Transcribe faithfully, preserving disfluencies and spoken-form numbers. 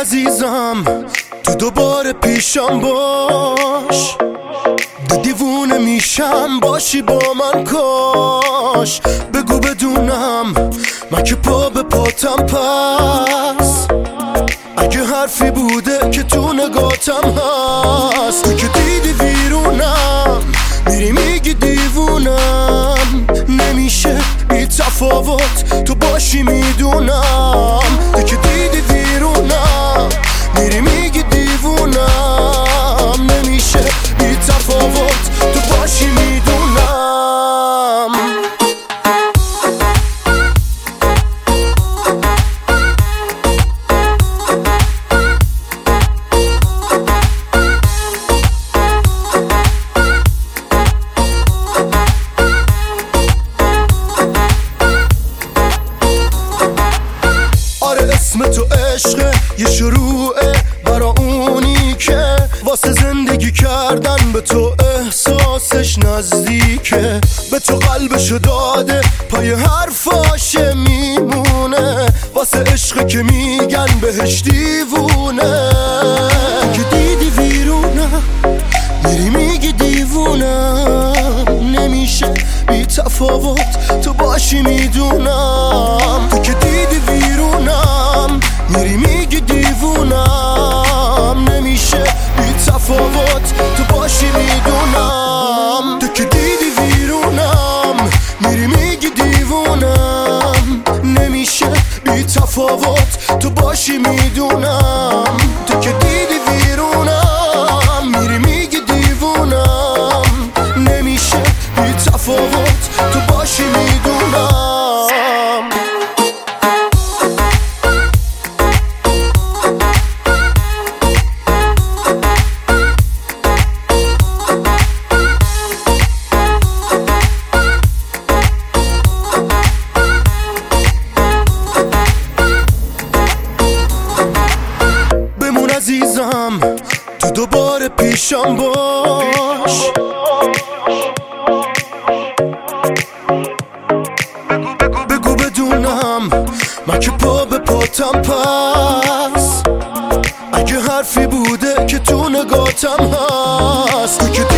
عزیزم تو دوباره پیشم باش، ده دیوونه میشم باشی با من کاش. بگو بدونم من که پا به پاتم پس، اگه حرفی بوده که تو نگاتم هست. تو که دیدی ویرونم میری میگی دیوونم، نمیشه بی تفاوت تو باشی میدونم. تو که دیدی ویرونم میری میگی دیوونم، نمیشه بی تفاوت تو باشی میدونم. اسم تو عشقه یه شروعه برا اونی که واسه زندگی کردن به تو احساسش نزدیکه، به تو قلبشو داده پای حرفاشه میمونه، واسه عشقه که میگن بهش دیوونه. که دیدی ویرونم میری میگی دیوونم، نمیشه بی تفاوت تو باشی میدونم. تو که دیدی ویرونم میری میگی دیوونم، نمیشه بی تفاوت تو باشی میدونم. تو که دیدی ویرونم میری میگی دیوونم، نمیشه بی تفاوت تو باشی میدونم. تو که دیدی ویرونم میری میگی دیوونم، نمیشه بی تفاوت تو باشی میدونم. عزیزم تو دوباره پیشم باش، بگو بدونم من که پا به پاتم پس، اگه حرفی بوده که تو نگاتم هست. تو که